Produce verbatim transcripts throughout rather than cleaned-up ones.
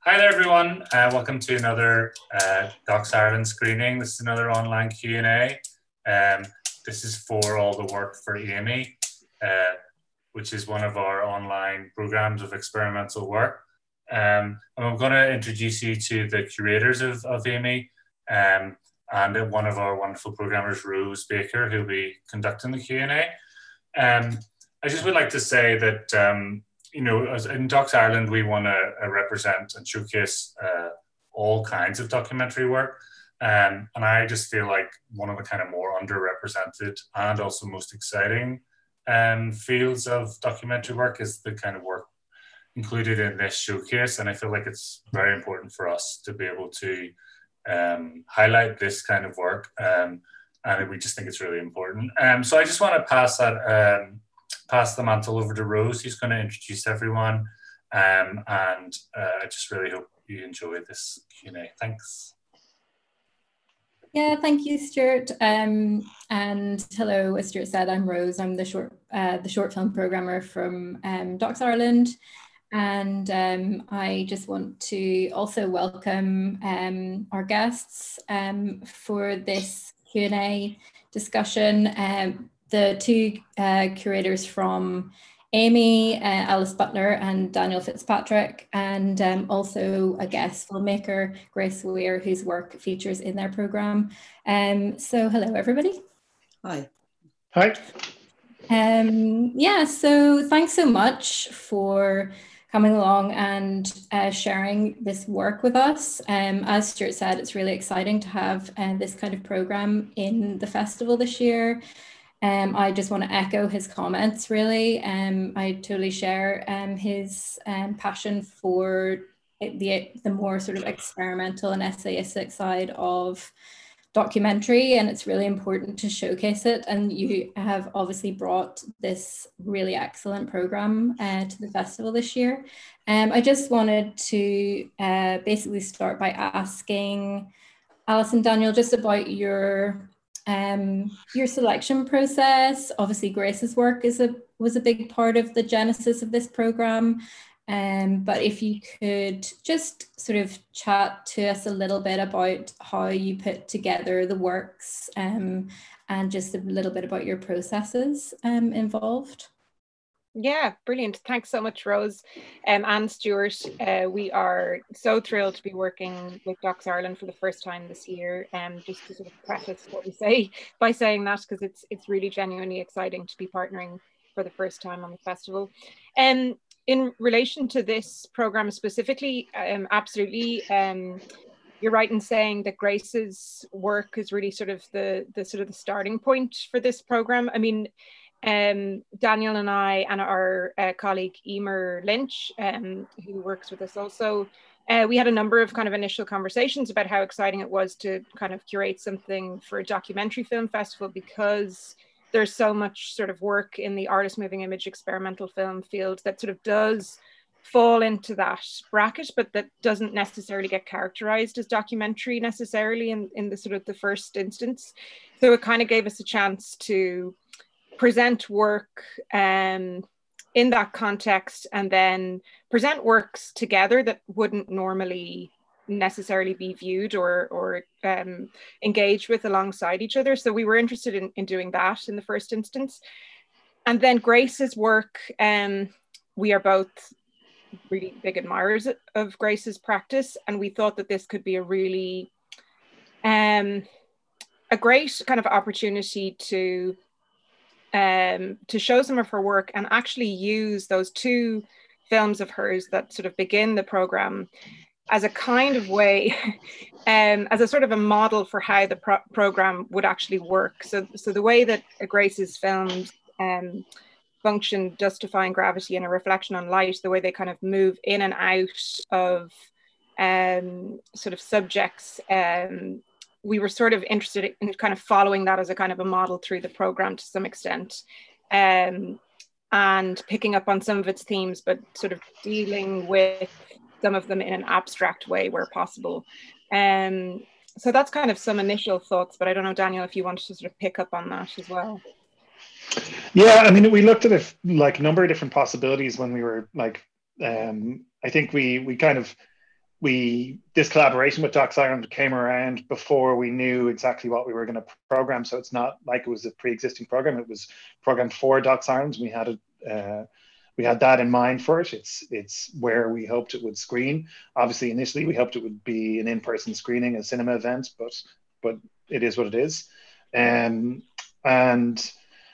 Hi there, everyone. Uh, welcome to another uh, Docs Ireland screening. This is another online Q and A. Um, this is for all the work for AMIE, uh, which is one of our online programs of experimental work. Um, and I'm going to introduce you to the curators of, of AMIE um, and one of our wonderful programmers, Rose Baker, who'll be conducting the Q and A. Um, I just would like to say that um, you know, as in Docs Ireland, we want to uh, represent and showcase uh, all kinds of documentary work. Um, and I just feel like one of the kind of more underrepresented and also most exciting um, fields of documentary work is the kind of work included in this showcase. And I feel like it's very important for us to be able to um, highlight this kind of work. Um, and we just think it's really important. Um, so I just want to pass that um, pass the mantle over to Rose, who's going to introduce everyone. Um, and uh, I just really hope you enjoy this Q and A. Thanks. Yeah, thank you, Stuart. Um, and hello, as Stuart said, I'm Rose. I'm the short, uh, the short film programmer from um, Docs Ireland. And um, I just want to also welcome um, our guests um, for this Q and A discussion. Um, the two uh, curators from AMIE, uh, Alice Butler and Daniel Fitzpatrick, and um, also a guest filmmaker, Grace Weir, whose work features in their programme. Um, so hello, everybody. Hi. Hi. Um, yeah, so thanks so much for coming along and uh, sharing this work with us. Um, as Stuart said, it's really exciting to have uh, this kind of programme in the festival this year. Um, I just want to echo his comments, really. Um, I totally share um, his um, passion for the, the more sort of experimental and essayistic side of documentary, and it's really important to showcase it. And you have obviously brought this really excellent program uh, to the festival this year. Um, I just wanted to uh, basically start by asking Alice and Daniel just about your um, your selection process. Obviously, Grace's work is a was a big part of the genesis of this program. Um, but if you could just sort of chat to us a little bit about how you put together the works um, and just a little bit about your processes um, involved. Yeah, brilliant. Thanks so much, Rose um, and Stuart. Uh, we are so thrilled to be working with Docs Ireland for the first time this year. Um, just to sort of preface what we say by saying that, because it's it's really genuinely exciting to be partnering for the first time on the festival. Um, in relation to this program specifically, um, absolutely. Um, you're right in saying that Grace's work is really sort of the the sort of the starting point for this program. I mean. Um, Daniel and I and our uh, colleague Emer Lynch, um, who works with us also, uh, we had a number of kind of initial conversations about how exciting it was to kind of curate something for a documentary film festival, because there's so much sort of work in the artist moving image experimental film field that sort of does fall into that bracket, but that doesn't necessarily get characterized as documentary necessarily in, in the sort of the first instance. So it kind of gave us a chance to present work um, in that context, and then present works together that wouldn't normally necessarily be viewed or, or um, engaged with alongside each other. So we were interested in, in doing that in the first instance. And then Grace's work, um, we are both really big admirers of Grace's practice, and we thought that this could be a really, um, a great kind of opportunity to Um, to show some of her work and actually use those two films of hers that sort of begin the program as a kind of way, um, as a sort of a model for how the pro program would actually work. So, so the way that Grace's films um, function, Justifying Gravity and A Reflection on Light, the way they kind of move in and out of um, sort of subjects, um, we were sort of interested in kind of following that as a kind of a model through the program to some extent, um, and picking up on some of its themes, but sort of dealing with some of them in an abstract way where possible. Um, so that's kind of some initial thoughts, but I don't know, Daniel, if you wanted to sort of pick up on that as well. Yeah, I mean, we looked at a like a number of different possibilities when we were like, um, I think we we kind of we this collaboration with Docs Ireland came around before we knew exactly what we were going to program. So it's not like it was a pre-existing program. It was programmed for Docs Ireland. We had a, uh, we had that in mind for it. It's it's where we hoped it would screen. Obviously, initially we hoped it would be an in-person screening, a cinema event, but but it is what it is. Um, and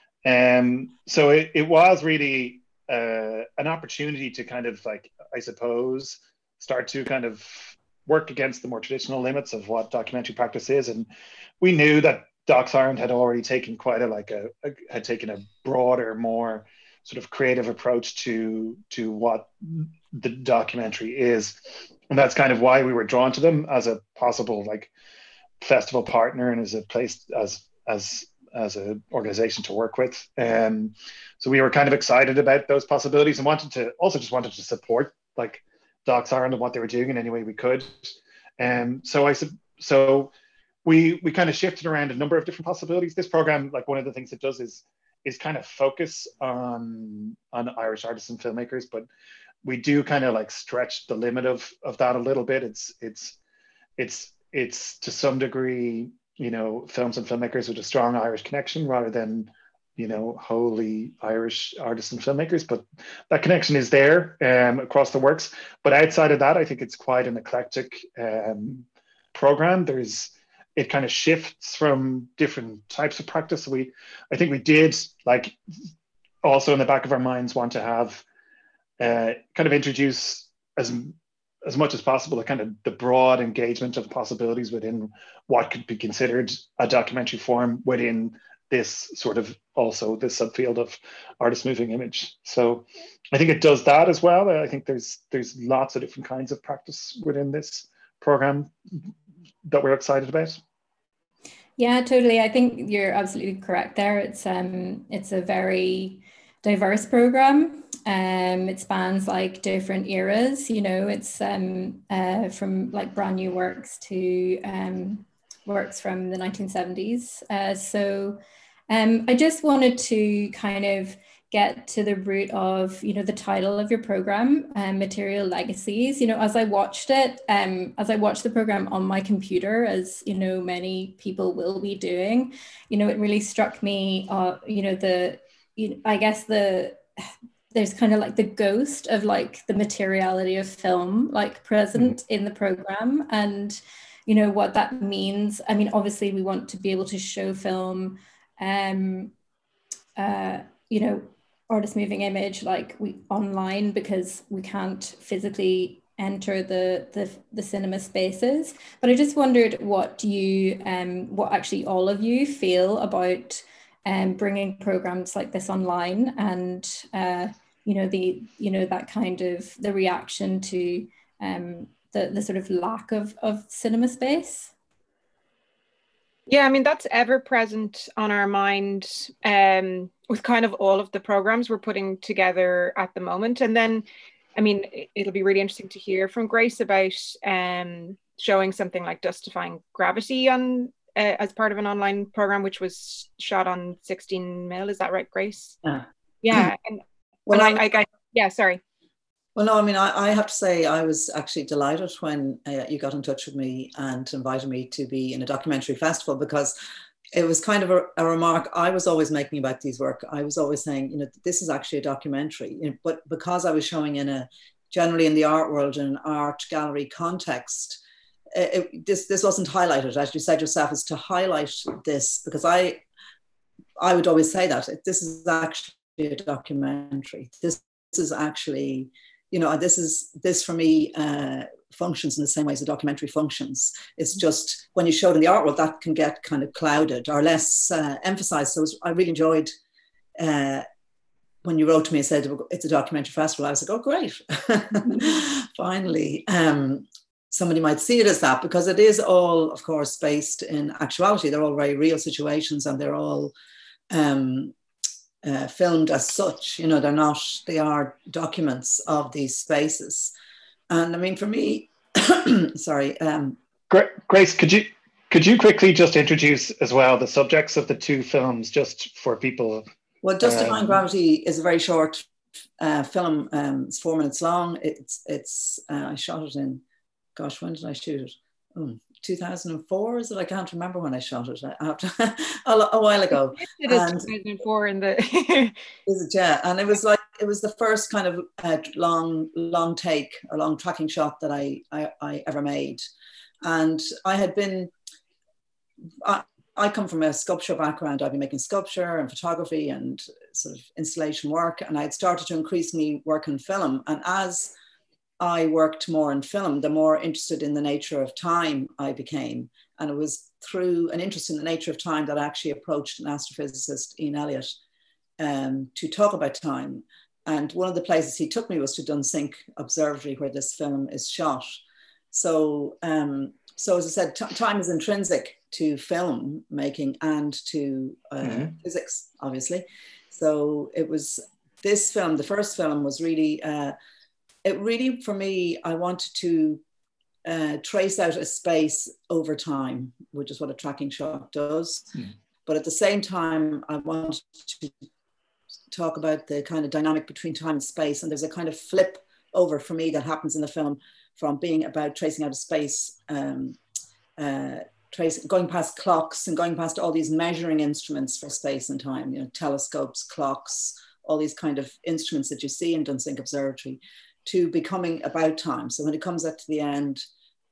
um, so it, it was really uh, an opportunity to kind of like, I suppose, start to kind of work against the more traditional limits of what documentary practice is. And we knew that Docs Ireland had already taken quite a, like a, a had taken a broader, more sort of creative approach to, to what the documentary is. And that's kind of why we were drawn to them as a possible like festival partner and as a place, as, as, as an organization to work with. Um, so we were kind of excited about those possibilities and wanted to, also just wanted to support like Docs Ireland and what they were doing in any way we could. Um, so I so we we kind of shifted around a number of different possibilities. This program, like one of the things it does is is kind of focus on on Irish artists and filmmakers, but we do kind of like stretch the limit of of that a little bit. It's it's it's it's to some degree, you know, films and filmmakers with a strong Irish connection rather than, you know, wholly Irish artists and filmmakers, but that connection is there um, across the works. But outside of that, I think it's quite an eclectic um, program. There's, it kind of shifts from different types of practice. We, I think we did like also in the back of our minds want to have uh, kind of introduce as as much as possible the kind of the broad engagement of possibilities within what could be considered a documentary form within this sort of also this subfield of artist moving image. So I think it does that as well. I think there's there's lots of different kinds of practice within this program that we're excited about. Yeah, totally. I think you're absolutely correct there. It's um it's a very diverse program. Um, it spans like different eras. You know, it's um uh from like brand new works to um works from the nineteen seventies. Uh, so um, I just wanted to kind of get to the root of, you know, the title of your program, um, Material Legacies. You know, as I watched it, um, as I watched the program on my computer, as, you know, many people will be doing, you know, it really struck me, uh, you know, the, you know, I guess the, there's kind of like the ghost of like the materiality of film, like present mm-hmm. in the program, and, you know, what that means. I mean, obviously we want to be able to show film, um, uh, you know, artist moving image like we online because we can't physically enter the, the the cinema spaces. But I just wondered what you um what actually all of you feel about um bringing programs like this online, and uh you know the you know that kind of the reaction to um the the sort of lack of of cinema space. Yeah, I mean, that's ever present on our mind um, with kind of all of the programs we're putting together at the moment. And then, I mean, it'll be really interesting to hear from Grace about um, showing something like Dustifying Gravity on uh, as part of an online program, which was shot on sixteen mil. Is that right, Grace? Yeah. Yeah. And, well, and I, I, I, yeah, sorry. Well, no, I mean, I, I have to say I was actually delighted when uh, you got in touch with me and invited me to be in a documentary festival, because it was kind of a, a remark I was always making about these work. I was always saying, you know, this is actually a documentary, you know, but because I was showing in a, generally in the art world, in an art gallery context, it, this this wasn't highlighted, as you said yourself, is to highlight this, because I, I would always say that this is actually a documentary. This, this is actually, you know, this is, this for me uh, functions in the same way as a documentary functions. It's just when you show it in the art world, that can get kind of clouded or less uh, emphasized. So it was, I really enjoyed uh, when you wrote to me and said it's a documentary festival. I was like, oh, great. Finally, um, somebody might see it as that, because it is all, of course, based in actuality. They're all very real situations, and they're all um, Uh, filmed as such. You know, they're not, they are documents of these spaces. And I mean, for me, sorry. Um, Grace, could you could you quickly just introduce as well the subjects of the two films, just for people? Well, Dustifying um, Gravity is a very short uh, film. Um, it's four minutes long. It's, it's uh, I shot it in, gosh, when did I shoot it? Oh, two thousand four, is it? I can't remember when I shot it. I have to, a, a while ago. It is two thousand four in the... Is it? Yeah. And it was like, it was the first kind of uh, long, long take or long tracking shot that I, I, I ever made. And I had been, I, I come from a sculpture background. I've been making sculpture and photography and sort of installation work. And I'd started to increasingly work in film. And as I worked more in film, the more interested in the nature of time I became. And it was through an interest in the nature of time that I actually approached an astrophysicist, Ian Elliott, um, to talk about time. And one of the places he took me was to Dunsink Observatory, where this film is shot. So, um, so as I said, t- time is intrinsic to film making and to uh, mm-hmm. physics, obviously. So it was this film, the first film was really, uh, it really, for me, I wanted to uh, trace out a space over time, which is what a tracking shot does. Mm. But at the same time, I wanted to talk about the kind of dynamic between time and space. And there's a kind of flip over for me that happens in the film from being about tracing out a space, um, uh, trace, going past clocks and going past all these measuring instruments for space and time, you know, telescopes, clocks, all these kind of instruments that you see in Dunsink Observatory, to becoming about time. So when it comes up to the end,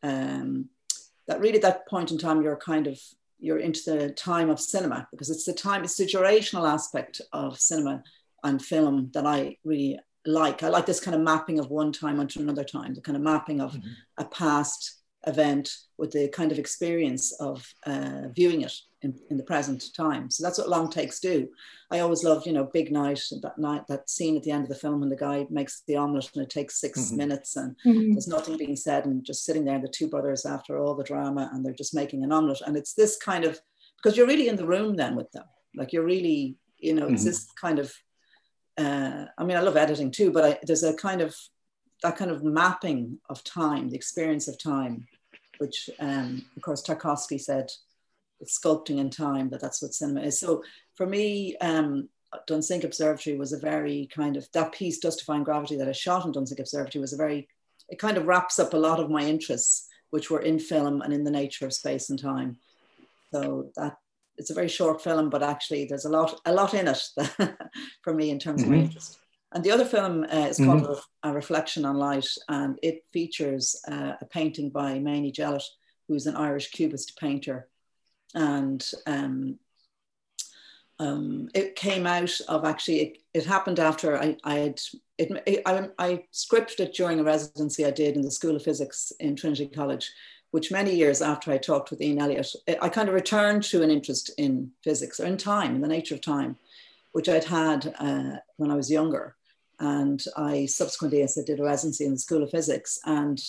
um, that really at that point in time, you're kind of, you're into the time of cinema, because it's the time, it's the durational aspect of cinema and film that I really like. I like this kind of mapping of one time onto another time, the kind of mapping of mm-hmm. a past event with the kind of experience of uh, viewing it in, in the present time. So that's what long takes do. I always loved, you know, Big Night, that night, that scene at the end of the film when the guy makes the omelette and it takes six mm-hmm. minutes and mm-hmm. there's nothing being said and just sitting there, the two brothers after all the drama, and they're just making an omelette. And it's this kind of, because you're really in the room then with them. Like you're really, you know, mm-hmm. it's this kind of, uh, I mean, I love editing too, but I, there's a kind of, that kind of mapping of time, the experience of time, which um, of course Tarkovsky said, it's sculpting in time, that that's what cinema is. So for me, um, Dunsink Observatory was a very kind of, that piece, Justifying Gravity, that I shot in Dunsink Observatory was a very, it kind of wraps up a lot of my interests, which were in film and in the nature of space and time. So that, it's a very short film, but actually there's a lot, a lot in it for me in terms mm-hmm. of my interest. And the other film uh, is called mm-hmm. A Reflection on Light, and it features uh, a painting by Maini Jellett, who's an Irish Cubist painter. And um, um, it came out of actually, it, it happened after I, I had, it, it, I, I scripted it during a residency I did in the School of Physics in Trinity College, which many years after I talked with Ian Elliott, I kind of returned to an interest in physics or in time, in the nature of time, which I'd had uh, when I was younger. And I subsequently, as I did a residency in the School of Physics, and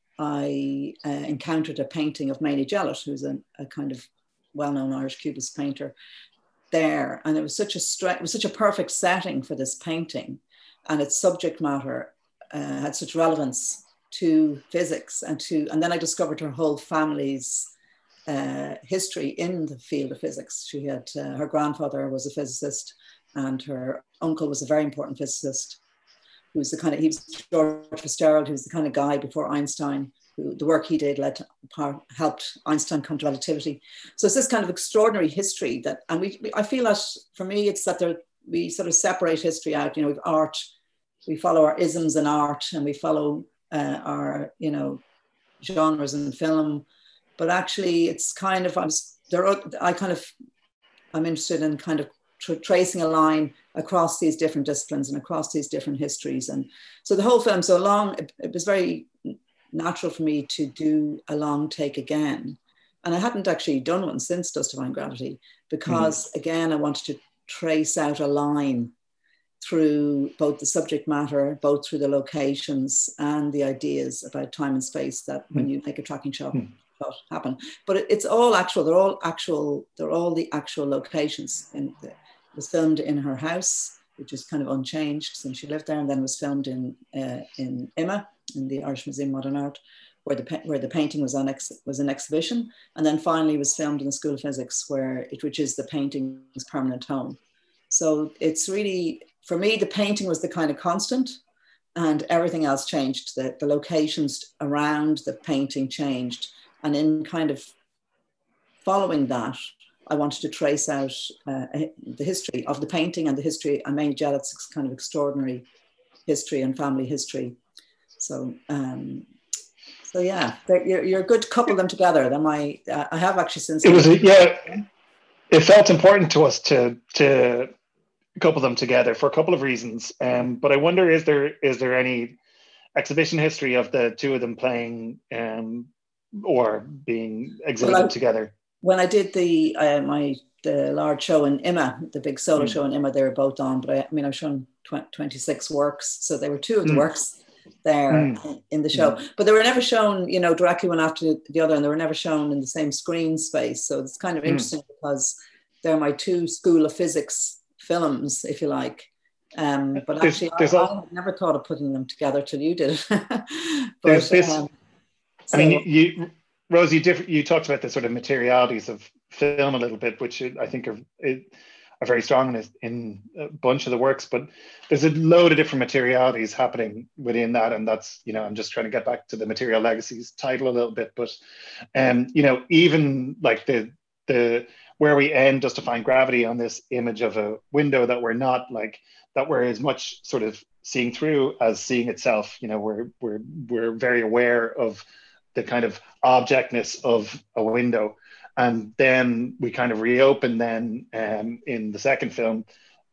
I uh, encountered a painting of Maini Jellett, who's a, a kind of well-known Irish Cubist painter there. And it was such a stre- it was such a perfect setting for this painting, and its subject matter uh, had such relevance to physics and to, and then I discovered her whole family's uh, history in the field of physics. She had, uh, her grandfather was a physicist, and her uncle was a very important physicist, who was the kind of, he was George Fitzgerald, who was the kind of guy before Einstein, who the work he did led to, helped Einstein come to relativity. So it's this kind of extraordinary history that, and we, I feel that for me, it's that there, we sort of separate history out. You know, we've art, we follow our isms in art, and we follow uh, our, you know, genres in film, but actually it's kind of, I was, there are, I kind of, I'm interested in kind of tra- tracing a line across these different disciplines and across these different histories. And so the whole film, so long, it, it was very natural for me to do a long take again. And I hadn't actually done one since Justifying Gravity, because mm-hmm. again, I wanted to trace out a line through both the subject matter, both through the locations and the ideas about time and space that mm-hmm. when you make a tracking shot, mm-hmm. shot happen. But it, it's all actual, they're all actual, they're all the actual locations. And it was filmed in her house, which is kind of unchanged since she lived there, and then was filmed in uh, in I M A, in the Irish Museum of Modern Art, where the where the painting was on ex, was an exhibition, and then finally was filmed in the School of Physics, where it which is the painting's permanent home. So it's really, for me, the painting was the kind of constant, and everything else changed. The, the locations around the painting changed. And in kind of following that, I wanted to trace out uh, the history of the painting and the history, and Mamie Jellett's kind of extraordinary history and family history. So, um, so yeah, you're, you're a good couple them together. Then my, uh, I have actually since. It was, yeah, it felt important to us to, to couple them together for a couple of reasons. Um, but I wonder, is there, is there any exhibition history of the two of them playing um, or being exhibited well, I, together? When I did the uh, my the large show in I M A, the big solo mm. show in I M A, they were both on. But I, I mean, I've shown twenty-six works, so they were two of the mm. works there mm. in the show. Mm. But they were never shown, you know, directly one after the other, and they were never shown in the same screen space. So it's kind of interesting mm. because they're my two School of Physics films, if you like. Um, but there's, actually, there's I, all... I never thought of putting them together till you did. but, there's this. Um, so, I mean, you. you Rose, you, diff- you talked about the sort of materialities of film a little bit, which I think are, are very strong in, in a bunch of the works, but there's a load of different materialities happening within that. And that's, you know, I'm just trying to get back to the Material Legacies title a little bit, but, um, you know, even like the, the, where we end Justifying Gravity on this image of a window that we're not like, that we're as much sort of seeing through as seeing itself, you know, we're, we're, we're very aware of the kind of objectness of a window. And then we kind of reopen then um, in the second film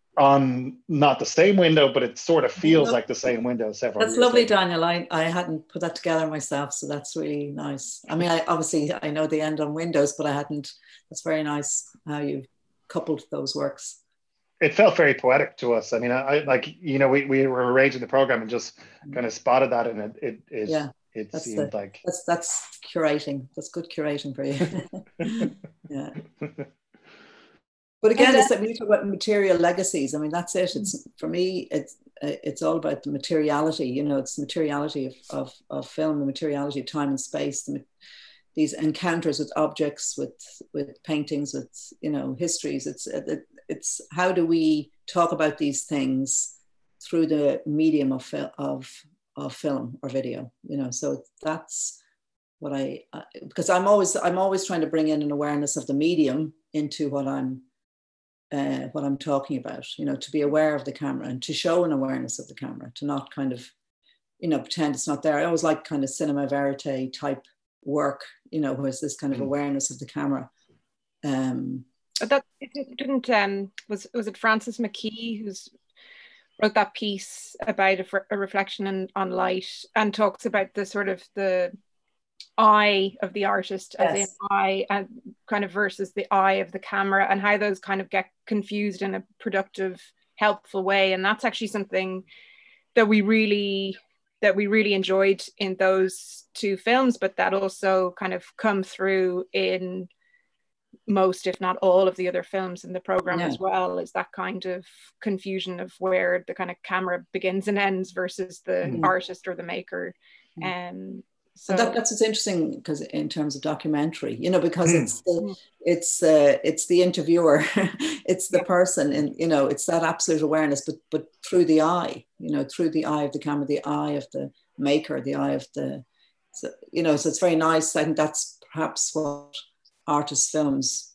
on not the same window, but it sort of feels look, like the same window several That's years lovely, later. Daniel. I, I hadn't put that together myself, so that's really nice. I mean, I obviously, I know the end on windows, but I hadn't, that's very nice how you coupled those works. It felt very poetic to us. I mean, I, I like, you know, we, we were arranging the program and just kind of spotted that, and it, it, it yeah. It that's seemed the, like that's that's curating. That's good curating for you. Yeah. But again, it's like when you talk about material legacies. I mean, that's it. It's for me. It's it's all about the materiality. You know, it's the materiality of of, of film, the materiality of time and space. The, these encounters with objects, with with paintings, with you know histories. It's it, it's how do we talk about these things through the medium of of of film or video, you know, so that's what I, uh, because I'm always, I'm always trying to bring in an awareness of the medium into what I'm, uh, what I'm talking about, you know, to be aware of the camera and to show an awareness of the camera, to not kind of, you know, pretend it's not there. I always like kind of cinema verite type work, you know, where's this kind of awareness of the camera. Um, that it didn't, um, was, was it Francis McKee who's wrote that piece about a, a reflection in, on light, and talks about the sort of the eye of the artist, yes. as in eye and kind of versus the eye of the camera, and how those kind of get confused in a productive, helpful way. And that's actually something that we really that we really enjoyed in those two films, but that also kind of come through in most, if not all, of the other films in the program yeah. as well, is that kind of confusion of where the kind of camera begins and ends versus the mm. artist or the maker. Mm. Um, so that, that's what's interesting, because in terms of documentary, you know, because mm. it's the, it's uh, it's the interviewer, it's the yeah. person, and you know, it's that absolute awareness, but but through the eye, you know, through the eye of the camera, the eye of the maker, the eye of the, so, you know, so it's very nice. I think that's perhaps what artist films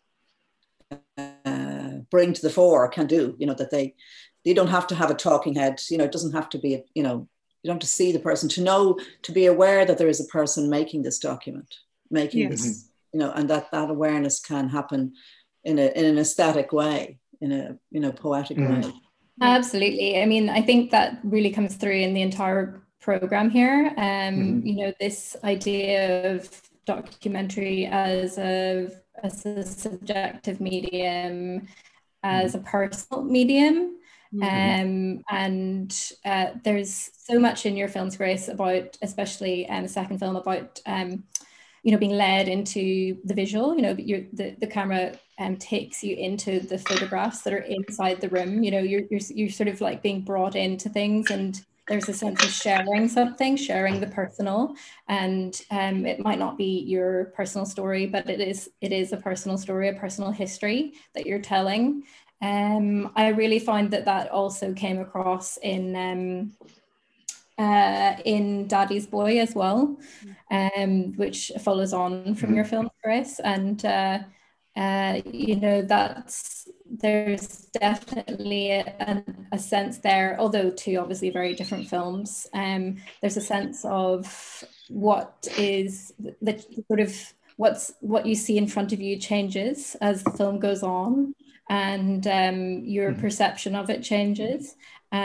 uh, bring to the fore, can do, you know, that they, you don't have to have a talking head, you know, it doesn't have to be, a, you know, you don't have to see the person to know, to be aware that there is a person making this document, making yes. this, you know, and that that awareness can happen in a in an aesthetic way, in a, you know, poetic mm. way. Absolutely. I mean, I think that really comes through in the entire program here. Um, mm-hmm. You know, this idea of documentary as a as a subjective medium, as mm-hmm. a personal medium. Mm-hmm. Um, and uh, there's so much in your films, Grace, about, especially um, the second film, about um, you know, being led into the visual. You know, you're, the the camera um, takes you into the photographs that are inside the room. You know, you're you're you're sort of like being brought into things, and there's a sense of sharing something, sharing the personal, and um, it might not be your personal story, but it is it is a personal story, a personal history that you're telling. Um, I really find that that also came across in um, uh, in Daddy's Boy as well, um, which follows on from your film, Grace. And uh, uh, you know, that's there's definitely a, a sense there, although two obviously very different films. Um, there's a sense of what is the, the sort of what's what you see in front of you changes as the film goes on, and um, your mm-hmm. perception of it changes,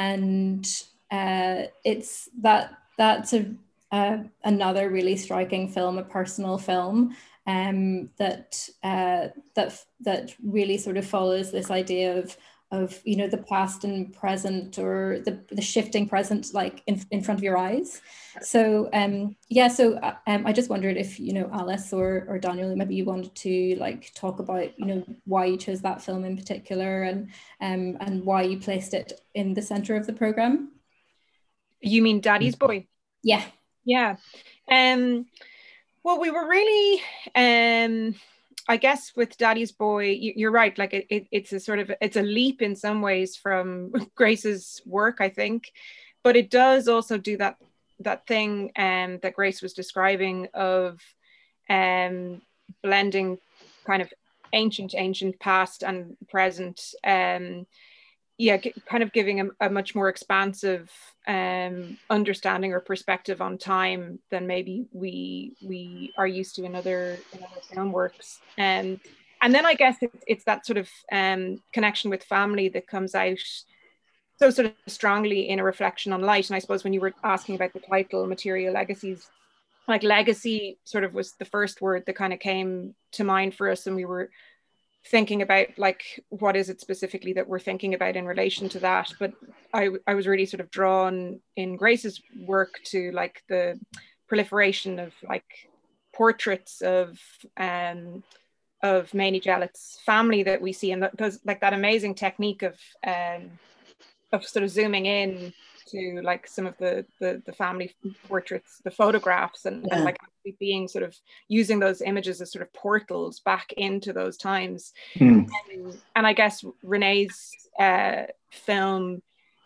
and uh, it's that that's a uh, another really striking film, a personal film, um, that uh, that that really sort of follows this idea of of you know the past and present, or the, the shifting present, like in, in front of your eyes. So um yeah so um, I just wondered if you know Alice or or Daniel, maybe you wanted to like talk about you know why you chose that film in particular, and um and why you placed it in the center of the program. You mean Daddy's Boy? Yeah. Yeah. Um well, we were really um I guess with Daddy's Boy, you're right. Like it, it, it's a sort of, it's a leap in some ways from Grace's work, I think, but it does also do that that thing um, that Grace was describing of um, blending kind of ancient, ancient past and present. Um, yeah, kind of giving a, a much more expansive um, understanding or perspective on time than maybe we we are used to in other in other film works. Um, and then I guess it, it's that sort of um, connection with family that comes out so sort of strongly in A Reflection on Light. And I suppose when you were asking about the title, Material Legacies, like legacy sort of was the first word that kind of came to mind for us, and we were thinking about like what is it specifically that we're thinking about in relation to that. But I, I was really sort of drawn in Grace's work to like the proliferation of like portraits of um of Mamie Jellett's family that we see, and that those like that amazing technique of um of sort of zooming in to like some of the the, the family portraits, the photographs, and, yeah. and like being sort of using those images as sort of portals back into those times. Mm. And, and I guess Renee's uh, film,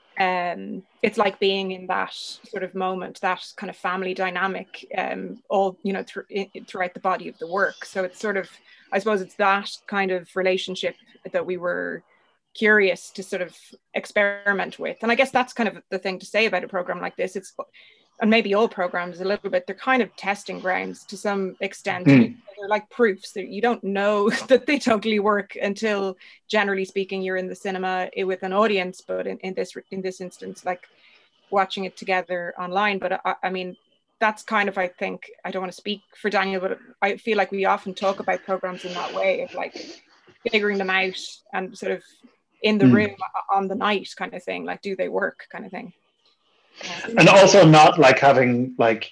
um, it's like being in that sort of moment, that kind of family dynamic, um, all, you know, th- throughout the body of the work. So it's sort of, I suppose it's that kind of relationship that we were curious to sort of experiment with. And I guess that's kind of the thing to say about a program like this. It's, and maybe all programs a little bit, they're kind of testing grounds to some extent. Mm. They're like proofs that you don't know that they totally work until, generally speaking, you're in the cinema with an audience. But in, in this in this instance, like watching it together online. But I, I mean, that's kind of, I think, I don't want to speak for Daniel, but I feel like we often talk about programs in that way of like figuring them out and sort of in the mm. room on the night kind of thing. Like, do they work kind of thing? Um, and also not like having like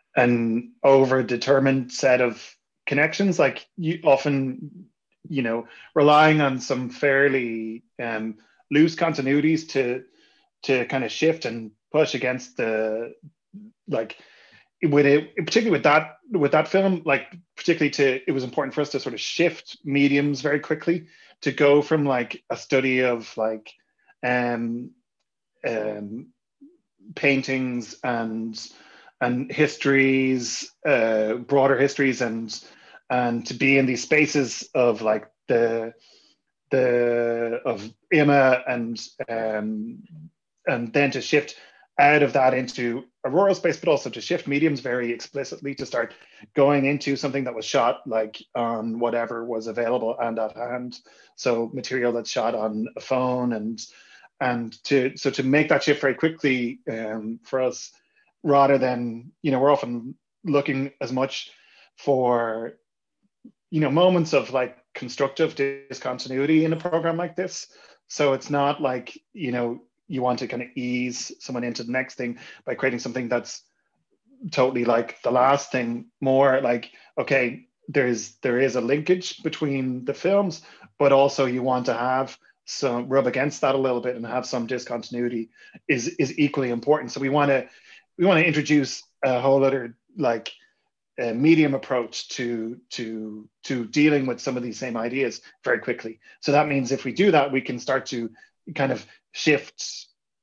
an over-determined set of connections, like you often, you know, relying on some fairly um, loose continuities to to kind of shift and push against the, like, with it, particularly with that with that film, like particularly to, it was important for us to sort of shift mediums very quickly, to go from like a study of like um um paintings and and histories, uh, broader histories, and and to be in these spaces of like the the of Emma, and um, and then to shift out of that into a rural space, but also to shift mediums very explicitly, to start going into something that was shot like on whatever was available and at hand. So material that's shot on a phone, and And to so to make that shift very quickly um, for us, rather than, you know, we're often looking as much for, you know, moments of like constructive discontinuity in a program like this. So it's not like, you know, you want to kind of ease someone into the next thing by creating something that's totally like the last thing. More like, okay, there's there is a linkage between the films, but also you want to have some rub against that a little bit and have some discontinuity is is equally important. So we want to we want to introduce a whole other like uh, medium approach to to to dealing with some of these same ideas very quickly. So that means if we do that, we can start to kind of shift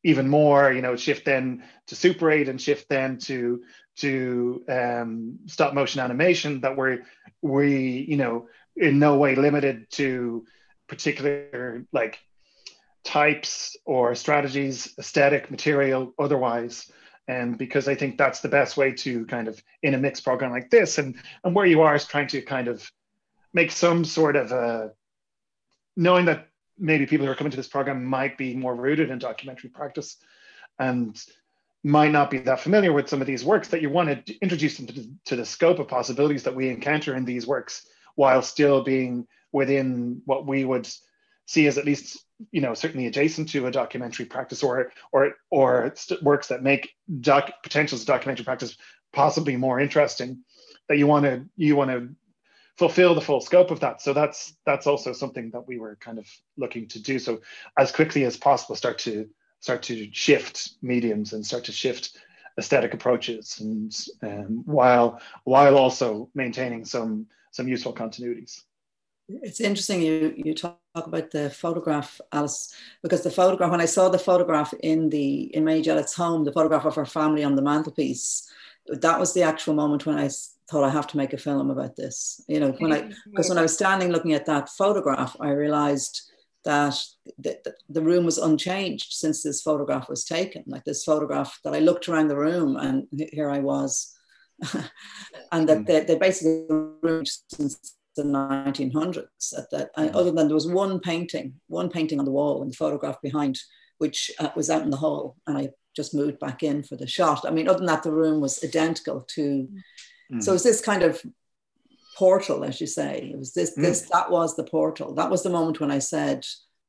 even more, you know, shift then to Super eight and shift then to to um, stop motion animation, that we're we you know in no way limited to particular like types or strategies, aesthetic, material, otherwise. And because I think that's the best way to kind of, in a mixed program like this, and and where you are is trying to kind of make some sort of a, knowing that maybe people who are coming to this program might be more rooted in documentary practice and might not be that familiar with some of these works, that you want to introduce them to the, to the scope of possibilities that we encounter in these works, while still being within what we would see as at least, you know, certainly adjacent to a documentary practice, or or or works that make doc potentials of documentary practice possibly more interesting, that you want to you want to fulfill the full scope of that. So that's that's also something that we were kind of looking to do. So as quickly as possible, start to start to shift mediums and start to shift aesthetic approaches, and um, while while also maintaining some some useful continuities. It's interesting you you talk about the photograph, Alice, because the photograph, when I saw the photograph in the in Mary Jellett's home, the photograph of her family on the mantelpiece, that was the actual moment when I thought I have to make a film about this. You know, when I because when I was standing looking at that photograph, I realized that the, the room was unchanged since this photograph was taken. Like this photograph, that I looked around the room and here I was, and that they, they basically room since the nineteen hundreds. At that, and other than there was one painting, one painting on the wall and the photograph behind, which uh, was out in the hall, and I just moved back in for the shot. I mean, other than that, the room was identical to. Mm. So it's this kind of portal, as you say. It was this, mm. this, that was the portal. That was the moment when I said,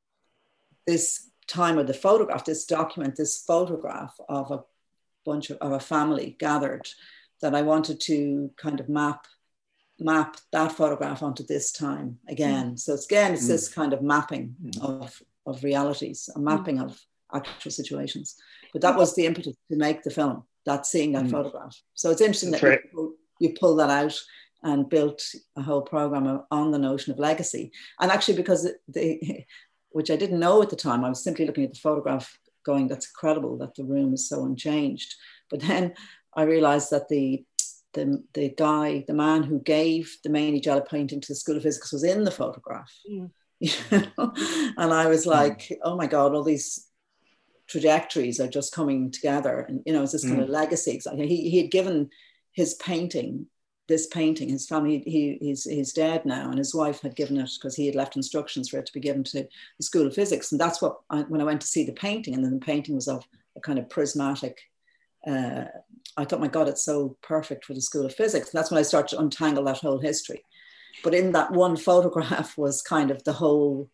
this time of the photograph, this document, this photograph of a bunch of, of a family gathered, that I wanted to kind of map map that photograph onto this time again. Mm. So it's, again, it's mm. this kind of mapping mm. of, of realities, a mapping mm. of actual situations. But that was the impetus to make the film, that seeing that mm. photograph. So it's interesting That's that right. you, you pull that out and built a whole program on the notion of legacy. And actually, because the, which I didn't know at the time, I was simply looking at the photograph going, that's incredible that the room is so unchanged. But then I realized that the The, the guy, the man who gave the Mamie Jellett painting to the School of Physics was in the photograph. Mm. You know? And I was like, mm. oh my God, all these trajectories are just coming together. And, you know, it's this mm. kind of legacy. He, he had given his painting, this painting, his family, he, he's, he's dead now, and his wife had given it because he had left instructions for it to be given to the School of Physics. And that's what, I, when I went to see the painting, and then the painting was of a kind of prismatic, uh, I thought, my God, it's so perfect for the School of Physics. And that's when I started to untangle that whole history. But in that one photograph was kind of the whole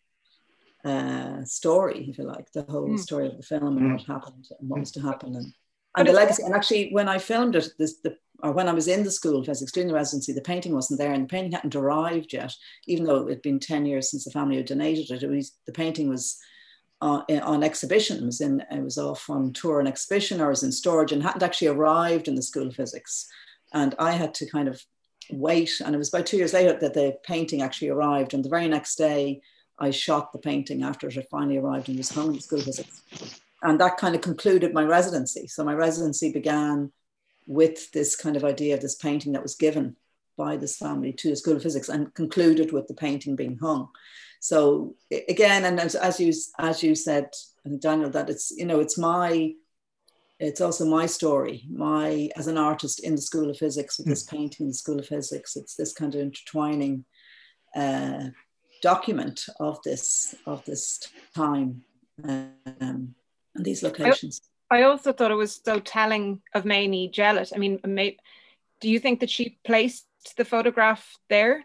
uh, story, if you like, the whole mm. story of the film and mm. what happened and what was to happen. And, and the legacy. And actually, when I filmed it, this, the, or when I was in the School of Physics doing the residency, the painting wasn't there, and the painting hadn't arrived yet, even though it had been ten years since the family had donated it. It was, the painting was On, on exhibition, it was in, it was off on tour and exhibition, or was in storage, and hadn't actually arrived in the School of Physics. And I had to kind of wait, and it was about two years later that the painting actually arrived. And the very next day, I shot the painting after it had finally arrived and was hung in the School of Physics. And that kind of concluded my residency. So my residency began with this kind of idea of this painting that was given by this family to the School of Physics, and concluded with the painting being hung. So again, and as, as you as you said, Daniel, that it's, you know, it's my, it's also my story, my, as an artist in the School of Physics with this painting in the School of Physics. It's this kind of intertwining uh, document of this of this time um, and these locations. I, I also thought it was so telling of Mamie Jellett. I mean, do you think that she placed the photograph there?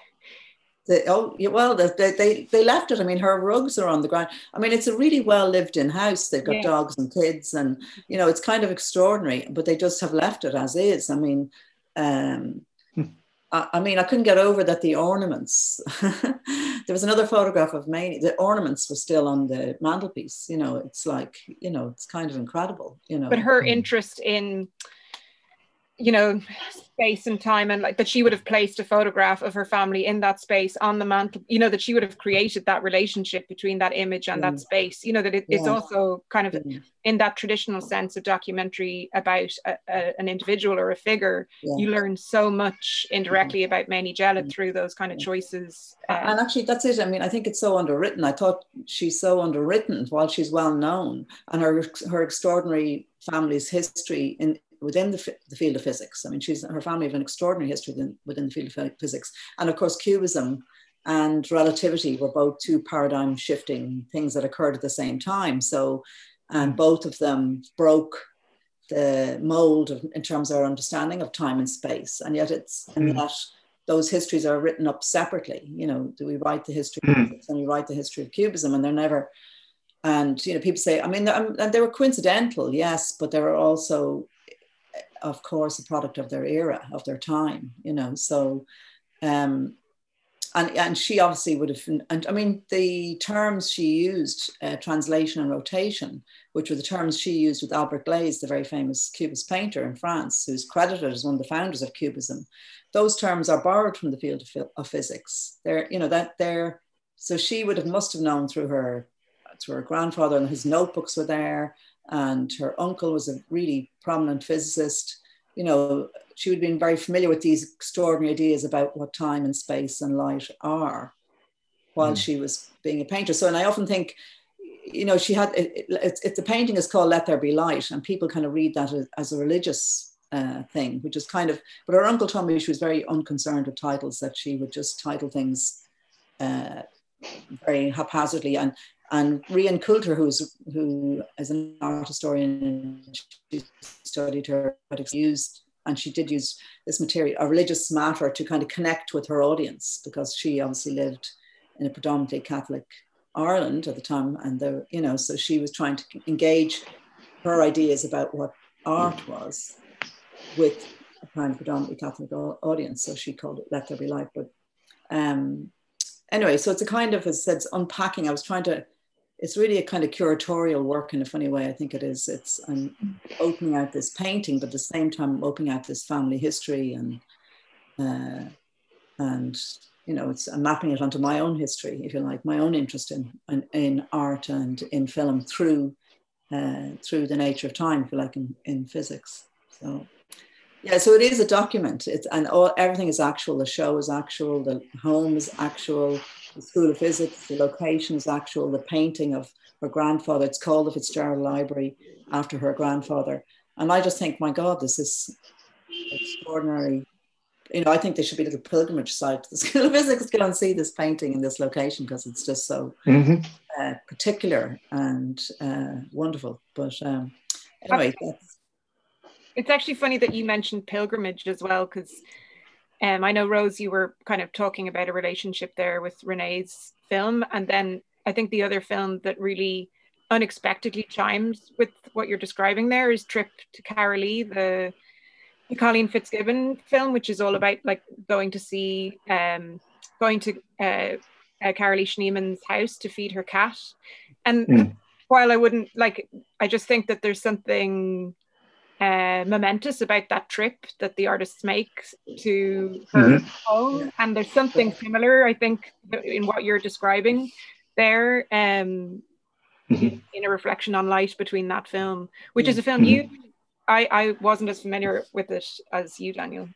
The, oh, well, they, they, they left it. I mean, her rugs are on the ground. I mean, it's a really well lived in house. They've got yeah. dogs and kids, and, you know, it's kind of extraordinary, but they just have left it as is. I mean, um, hmm. I, I mean, I couldn't get over that the ornaments, there was another photograph of Mamie, the ornaments were still on the mantelpiece. You know, it's like, you know, it's kind of incredible, you know. But her interest in you know, space and time, and like that she would have placed a photograph of her family in that space on the mantle, you know, that she would have created that relationship between that image and yeah. that space, you know, that it, yeah. it's also kind of yeah. in that traditional sense of documentary about a, a, an individual or a figure. Yeah. You learn so much indirectly yeah. about Méini Djellad yeah. through those kind of choices. Um, and actually that's it. I mean, I think it's so underwritten. I thought she's so underwritten while she's well known, and her her extraordinary family's history in within the, the field of physics. I mean, she's her family have an extraordinary history within, within the field of physics. And of course, Cubism and relativity were both two paradigm shifting things that occurred at the same time. So, and both of them broke the mold of, in terms of our understanding of time and space. And yet it's, and yet those histories are written up separately. You know, do we write the history of physics and we write the history of Cubism, and they're never, and, you know, people say, I mean, and they were coincidental, yes, but they were also, of course, a product of their era, of their time, you know. So, um, and and she obviously would have, and I mean, the terms she used, uh, translation and rotation, which were the terms she used with Albert Glaze, the very famous Cubist painter in France, who's credited as one of the founders of Cubism. Those terms are borrowed from the field of, of physics. They're, you know, that they're, so she would have, must have known through her, through her grandfather, and his notebooks were there. And her uncle was a really prominent physicist. You know, she would have been very familiar with these extraordinary ideas about what time and space and light are while mm. she was being a painter. So, and I often think, you know, she had, it, it, it, it, the painting is called Let There Be Light, and people kind of read that as, as a religious uh, thing, which is kind of, but her uncle told me she was very unconcerned with titles, that she would just title things uh, very haphazardly. And And Rian Coulter, who's who is an art historian, and she studied her, but used, and she did use this material, a religious matter, to kind of connect with her audience, because she obviously lived in a predominantly Catholic Ireland at the time, and the, you know, so she was trying to engage her ideas about what art was with a kind of predominantly Catholic audience. So she called it Let There Be Light. But um, anyway, so it's a kind of, as I said, it's unpacking. I was trying to. It's really a kind of curatorial work in a funny way. I think it is. It's I'm opening out this painting, but at the same time I'm opening out this family history, and uh, and you know, it's I'm mapping it onto my own history, if you like, my own interest in in, in art and in film through uh, through the nature of time, if you like, in, in physics. So yeah, so it is a document. It's and all everything is actual. The show is actual. The home is actual. The School of Physics, the location is actual, the painting of her grandfather, it's called the Fitzgerald Library after her grandfather. And I just think, my God, this is extraordinary. You know, I think there should be a little pilgrimage site to the School of Physics to go and see this painting in this location, because it's just so mm-hmm. uh, particular and uh, wonderful. But um, anyway. That's... It's actually funny that you mentioned pilgrimage as well, because Um, I know, Rose, you were kind of talking about a relationship there with Renee's film. And then I think the other film that really unexpectedly chimes with what you're describing there is Trip to Carolee, the, the Colleen Fitzgibbon film, which is all about like going to see, um, going to uh, uh, Carolee Schneeman's house to feed her cat. And mm. while I wouldn't like, I just think that there's something Uh, momentous about that trip that the artists make to her mm-hmm. home, and there's something similar, I think, in what you're describing there, um, mm-hmm. in a reflection on light between that film, which is a film mm-hmm. you, I, I wasn't as familiar with it as you, Daniel.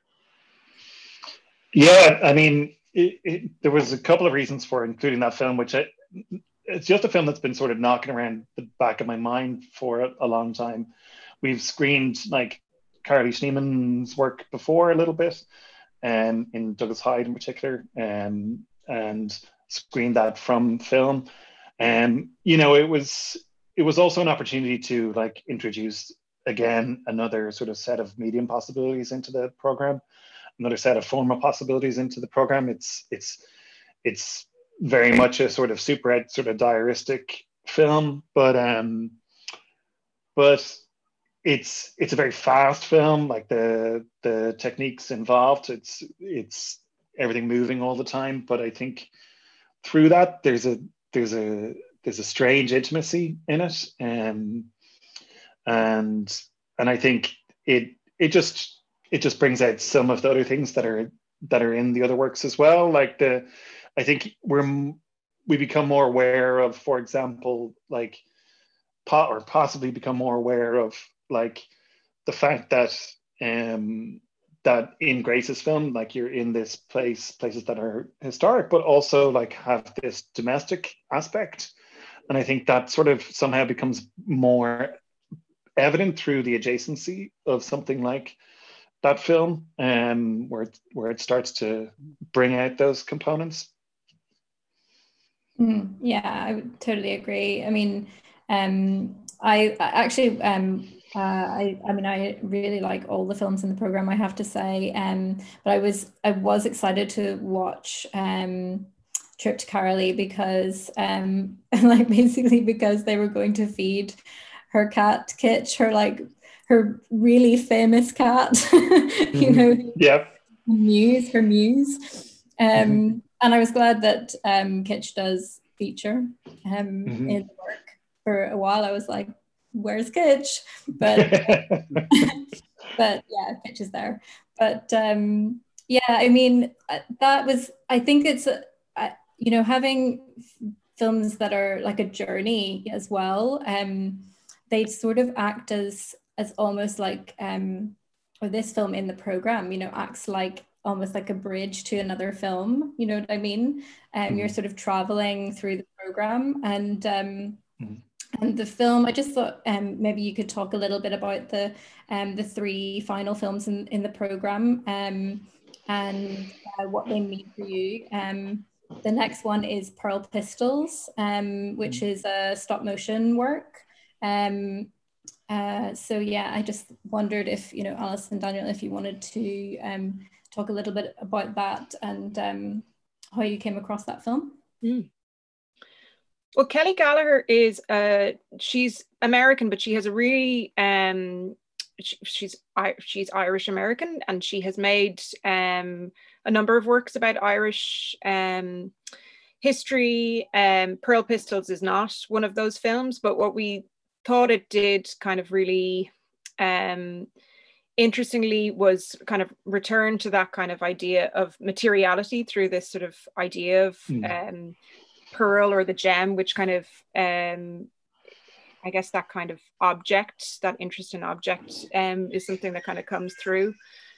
Yeah, I mean, it, it, there was a couple of reasons for including that film, which I, it's just a film that's been sort of knocking around the back of my mind for a, a long time. We've screened like Carolee Schneeman's work before a little bit, um, in Douglas Hyde in particular, um, and screened that from film. And um, you know, it was it was also an opportunity to like introduce again another sort of set of medium possibilities into the program, another set of formal possibilities into the program. It's it's it's very much a sort of super ed sort of diaristic film, but um, but. It's it's a very fast film, like the the techniques involved. It's it's everything moving all the time. But I think through that there's a there's a there's a strange intimacy in it, um, and and I think it it just it just brings out some of the other things that are that are in the other works as well. Like the, I think we're we become more aware of, for example, like, po- or possibly become more aware of like the fact that um that in Grace's film, like you're in this place, places that are historic, but also like have this domestic aspect. And I think that sort of somehow becomes more evident through the adjacency of something like that film, um, where it, where it starts to bring out those components. Mm, yeah, I would totally agree. I mean, um, I, I actually, um, uh, I, I mean, I really like all the films in the program, I have to say. Um, but I was, I was excited to watch um, Trip to Carolee because, um, like, basically because they were going to feed her cat Kitch, her like her really famous cat, you know, yeah, muse, her muse. Um, mm-hmm. And I was glad that um, Kitch does feature um, mm-hmm. in the work. For a while, I was like, "Where's Kitch?" But but yeah, Kitch is there. But um, yeah, I mean, that was. I think it's uh, you know, having films that are like a journey as well. Um, they sort of act as as almost like um, or this film in the program, you know, acts like almost like a bridge to another film, you know what I mean? Um, mm. You're sort of traveling through the program, and um, mm. and the film. I just thought um, maybe you could talk a little bit about the um, the three final films in, in the program um, and uh, what they mean for you. Um, the next one is Pearl Pistols, um, which mm. is a stop motion work. Um, uh, so yeah, I just wondered if, you know, Alice and Daniel, if you wanted to um, talk a little bit about that and um, how you came across that film. Mm. Well, Kelly Gallagher is, uh, she's American, but she has a really, um, she, she's she's Irish American, and she has made um, a number of works about Irish um, history. Um, Pearl Pistols is not one of those films, but what we thought it did kind of really um, interestingly was kind of return to that kind of idea of materiality through this sort of idea of mm. um, pearl or the gem, which kind of um, I guess that kind of object, that interest in object um, is something that kind of comes through.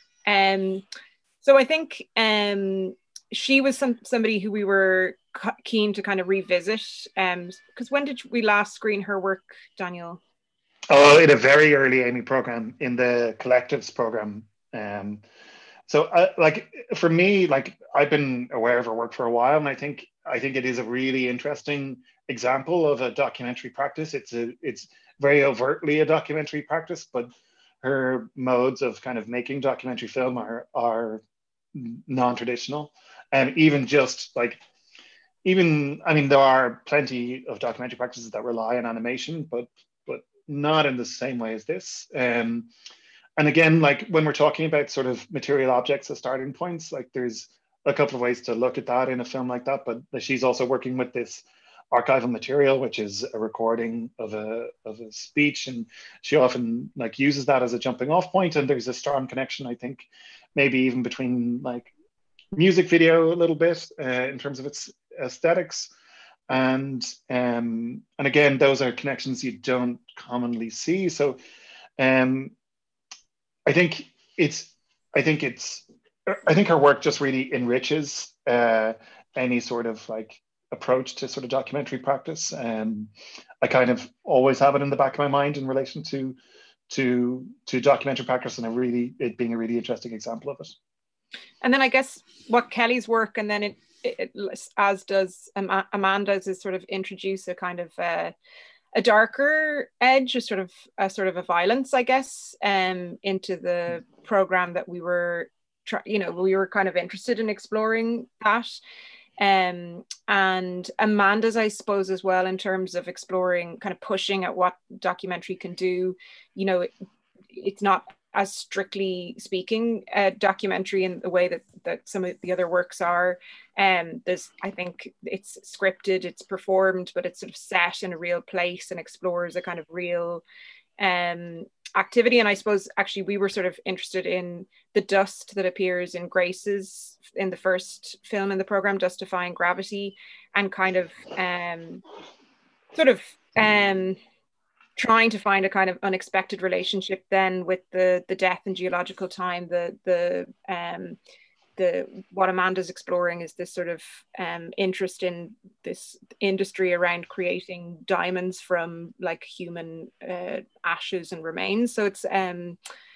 Um, so I think um, she was some somebody who we were keen to kind of revisit, um because when did we last screen her work, Daniel? Oh, in a very early Amy program, in the Collectives program. Um so uh, like for me, like I've been aware of her work for a while, and I think I think it is a really interesting example of a documentary practice. It's a it's very overtly a documentary practice, but her modes of kind of making documentary film are are non-traditional. And even just like even I mean there are plenty of documentary practices that rely on animation, but but not in the same way as this. Um, and again, like when we're talking about sort of material objects as starting points, like there's a couple of ways to look at that in a film like that. But she's also working with this archival material, which is a recording of a of a speech, and she often like uses that as a jumping off point. And there's a strong connection, I think, maybe even between like music video a little bit uh, in terms of its aesthetics. And um, and again, those are connections you don't commonly see. So um, I think it's I think it's I think her work just really enriches uh, any sort of like approach to sort of documentary practice. And I kind of always have it in the back of my mind in relation to to to documentary practice, and a really it being a really interesting example of it. And then I guess what Kelly's work, and then it, it as does Amanda's, is sort of introduce a kind of uh, a darker edge, a sort of a sort of a violence, I guess, um, into the program that we were, you know, we were kind of interested in exploring that. Um, and Amanda's, I suppose, as well, in terms of exploring, kind of pushing at what documentary can do. You know, it, it's not as strictly speaking a documentary in the way that that some of the other works are. Um, there's, I think it's scripted, it's performed, but it's sort of set in a real place and explores a kind of real um, activity. And I suppose actually we were sort of interested in the dust that appears in Grace's, in the first film in the program, Dust Defying Gravity, and kind of um, sort of um, trying to find a kind of unexpected relationship then with the the death and geological time. The the um, the what Amanda's exploring is this sort of um, interest in this industry around creating diamonds from like human uh, ashes and remains. So it's um,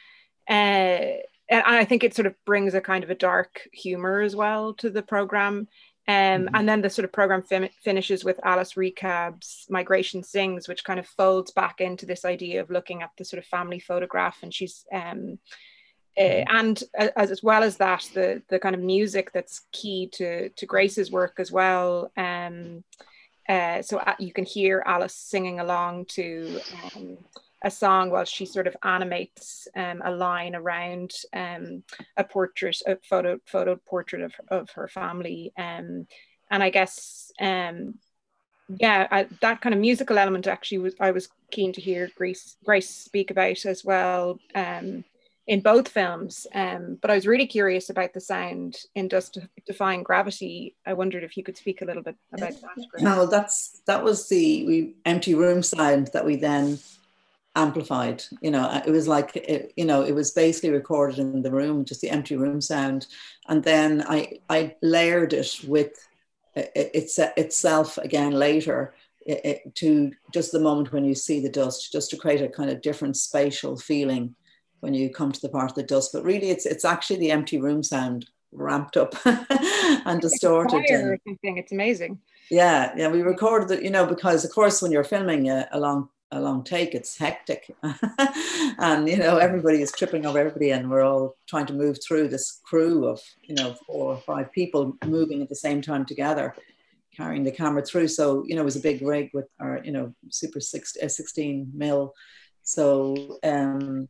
uh, and I think it sort of brings a kind of a dark humor as well to the program. Um, mm-hmm. And then the sort of program fin- finishes with Alice Recab's Migration Sings, which kind of folds back into this idea of looking at the sort of family photograph. And she's, um, uh, and as, as well as that, the the kind of music that's key to, to Grace's work as well. Um, uh, so you can hear Alice singing along to um, a song while she sort of animates um, a line around um, a portrait, a photo, photo portrait of, of her family. Um, and I guess, um, yeah, I, that kind of musical element actually was, I was keen to hear Grace, Grace speak about as well um, in both films. Um, but I was really curious about the sound in Dust Defying Gravity. I wondered if you could speak a little bit about that. Grace. No, that's, that was the we, empty room sound that we then amplified. You know, it was like it, you know, it was basically recorded in the room, just the empty room sound, and then I I layered it with it, it's itself again later it, it, to just the moment when you see the dust, just to create a kind of different spatial feeling when you come to the part of the dust. But really, it's it's actually the empty room sound ramped up and distorted. It's fire or something. It's amazing. Yeah, yeah, we recorded it, you know, because of course when you're filming a, a long a long take, it's hectic. And, you know, everybody is tripping over everybody and we're all trying to move through this crew of, you know, four or five people moving at the same time together, carrying the camera through. So, you know, it was a big rig with our, you know, super six, uh, sixteen mil. So, um,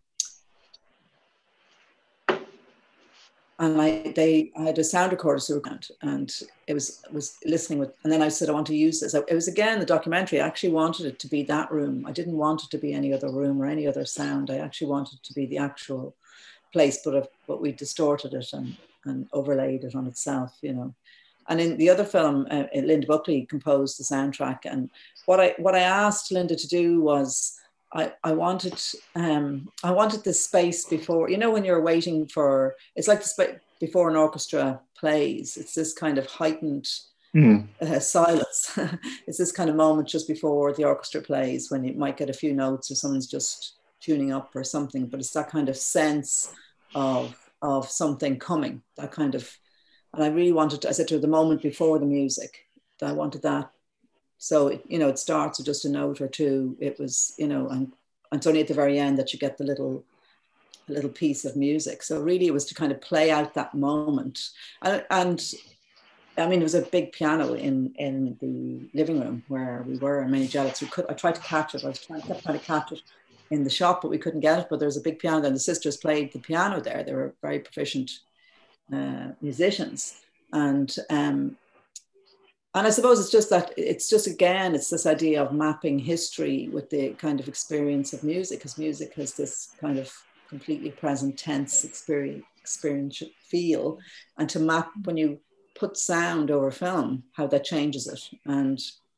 and I, they, I had a sound recorder so and it was was listening with, and then I said, I want to use this. It was again, the documentary, I actually wanted it to be that room. I didn't want it to be any other room or any other sound. I actually wanted it to be the actual place, but, but we distorted it and, and overlaid it on itself, you know. And in the other film, uh, Linda Buckley composed the soundtrack. And what I, what I asked Linda to do was, I, I wanted um, I wanted this space before, you know, when you're waiting for, it's like the space before an orchestra plays, it's this kind of heightened mm. uh, silence. It's this kind of moment just before the orchestra plays when you might get a few notes or someone's just tuning up or something, but it's that kind of sense of, of something coming, that kind of, and I really wanted to, I said to her, the moment before the music, I wanted that. So, it, you know, it starts with just a note or two. It was, you know, and, and it's only at the very end that you get the little, a little piece of music. So really it was to kind of play out that moment. And, and I mean, it was a big piano in, in the living room where we were in Many Jealous. We could, I tried to catch it. I was trying, kept trying to catch it in the shop, but we couldn't get it. But there was a big piano there. And the sisters played the piano there. They were very proficient uh, musicians. And, um, And I suppose it's just that, it's just, again, it's this idea of mapping history with the kind of experience of music, because music has this kind of completely present tense experience, experience feel, and to map, when you put sound over film, how that changes it. And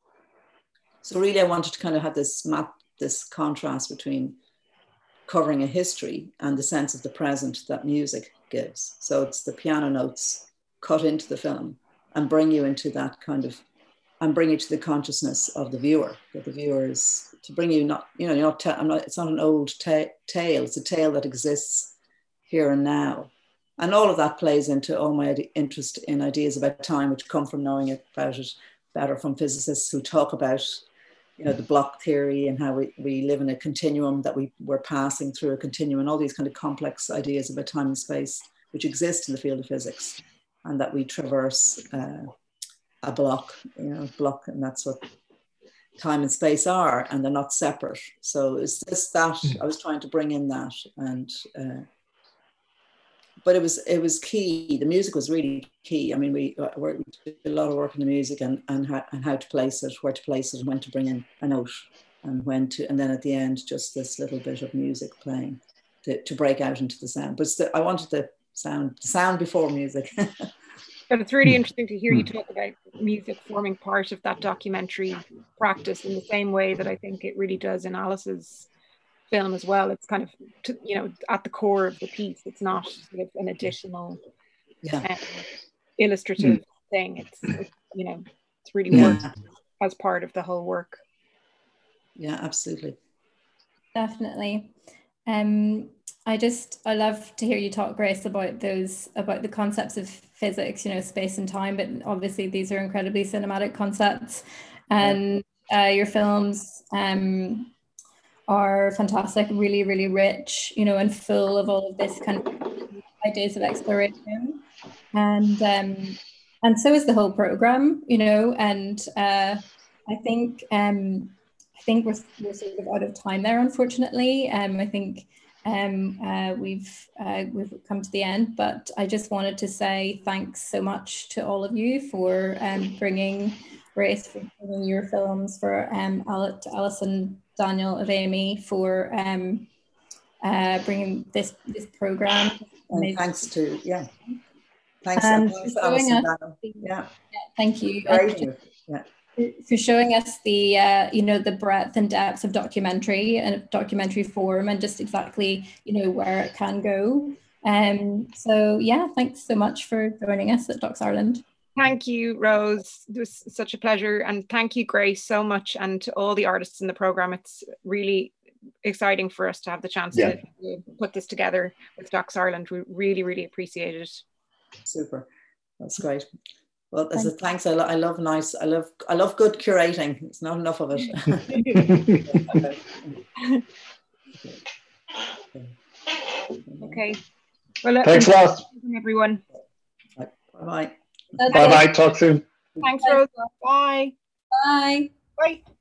so really I wanted to kind of have this map, this contrast between covering a history and the sense of the present that music gives. So it's the piano notes cut into the film and bring you into that kind of, and bring you to the consciousness of the viewer, that the viewer is, to bring you not, you know, you're not, I'm not, it's not an old ta- tale, it's a tale that exists here and now. And all of that plays into all my interest in ideas about time, which come from knowing about it better from physicists who talk about, you know, the block theory and how we, we live in a continuum, that we, we're passing through a continuum, and all these kind of complex ideas about time and space, which exist in the field of physics. And that we traverse uh, a block, you know, block, and that's what time and space are, and they're not separate. So it's just that, I was trying to bring in that, and uh, but it was it was key. The music was really key. I mean, we, we did a lot of work on the music and and how, and how to place it, where to place it, and when to bring in a note, and when to, and then at the end, just this little bit of music playing to, to break out into the sound. But st- I wanted the sound, the sound before music. But it's really interesting to hear you talk about music forming part of that documentary practice in the same way that I think it really does in Alice's film as well. It's kind of, to, you know, at the core of the piece. It's not sort of an additional yeah. um, illustrative mm. thing. It's, it's, you know, it's really yeah. works as part of the whole work. Yeah, absolutely. Definitely. Um, I just, I love to hear you talk, Grace, about those, about the concepts of physics, you know, space and time, but obviously these are incredibly cinematic concepts, and yeah. uh, your films um, are fantastic, really, really rich, you know, and full of all of this kind of ideas of exploration. And um, and so is the whole program, you know, and uh, I think um, I think we're, we're sort of out of time there, unfortunately. Um, I think um, uh, we've uh, we've come to the end, but I just wanted to say thanks so much to all of you for um, bringing Grace, for bringing your films, for um, Alison, Daniel, of Amy, for um, uh, bringing this this program. And thanks to yeah, thanks, and thanks for showing Alison, us. the, yeah. yeah, thank you. Yeah. For showing us the uh, you know, the breadth and depth of documentary and documentary form, and just exactly, you know, where it can go. Um, so yeah, thanks so much for joining us at Docs Ireland. Thank you, Rose. It was such a pleasure, and thank you, Grace, so much, and to all the artists in the program. It's really exciting for us to have the chance yeah. to, to put this together with Docs Ireland. We really, really appreciate it. Super, that's great. Well, as a thanks, I, lo- I love nice, I love, I love good curating. It's not enough of it. Okay. Well, thanks a lot, everyone. Bye bye. Bye bye. Talk soon. Thanks, Rose. Bye. Bye. Bye.